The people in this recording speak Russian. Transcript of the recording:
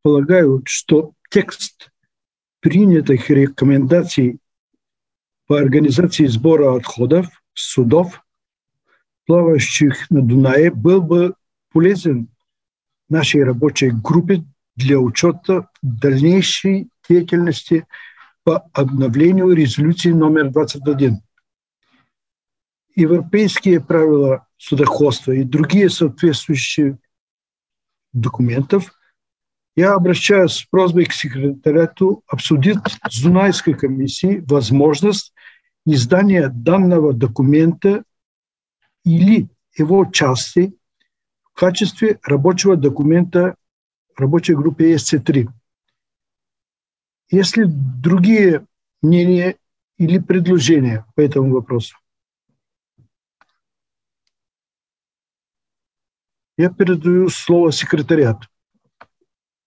полагаю, что текст принятых рекомендаций по организации сбора отходов судов, плавающих на Дунае, был бы полезен нашей рабочей группе для учета дальнейшей деятельности по обновлению резолюции номер 21. Европейские правила судоходства и другие соответствующие документов я обращаюсь с просьбой к секретариату обсудить с Дунайской комиссией возможность издания данного документа или его части в качестве рабочего документа рабочей группы ЕСЦ-3. Есть ли другие мнения или предложения по этому вопросу? Я передаю слово секретариату.